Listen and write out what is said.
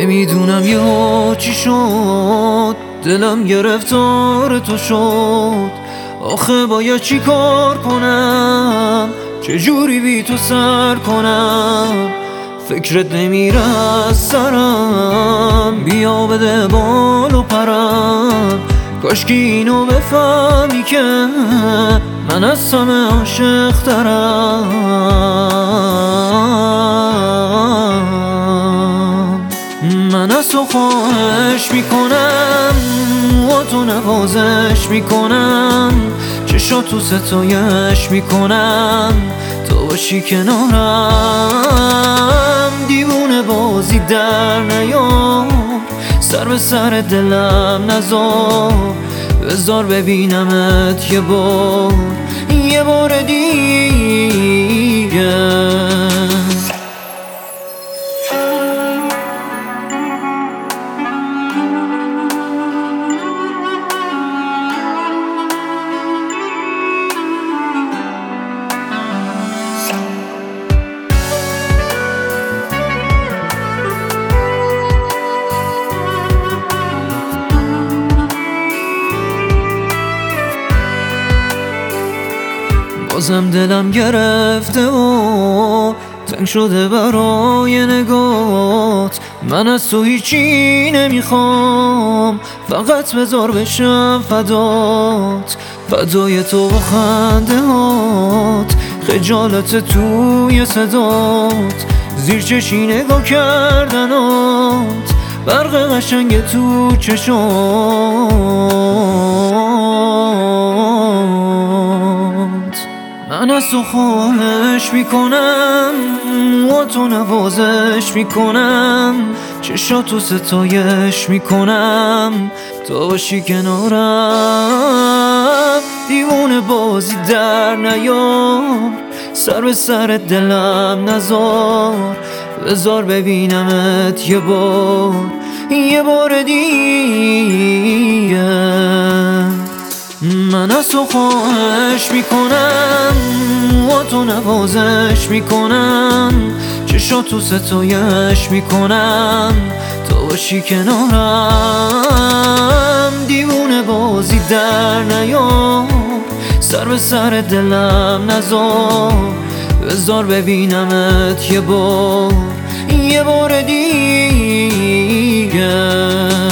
نمیدونم یا چی شد، دلم گرفتار تو شد. آخه باید چی کار کنم، چجوری بی تو سر کنم؟ فکرت نمیره از سرم، بیا بده بال و پرم. کاشکی اینو بفهمی که من از همه عاشق ترم. من از تو خواهش میکنم و تو نوازش میکنم، چشاتو ستایش میکنم تو باشی کنارم. دیوونه بازی در نیار، سر به سر دلم نذار، بذار ببینمت یه بار دیگه. بازم دلم گرفته و تنگ شده برای نگات. من از تو هیچی نمیخوام، فقط بذار بشم فدات. فدای تو و خنده هات، خجالت توی صدات، زیر چشی نگاه کردنات، برق قشنگ تو چشات. من از تو خواهش میکنم و تو نوازش میکنم، چشاتو ستایش میکنم تو باشی کنارم. دیوونه بازی در نیار، سر به سر دلم نذار، بذار ببینمت یه بار دیگه. من از تو خواهش میکنم و تو نوازش میکنم، چشاتو ستایش میکنم تو باشی کنارم. دیوونه بازی در نیار، سر به سر دلم نذار، بذار ببینمت یه بار دیگه.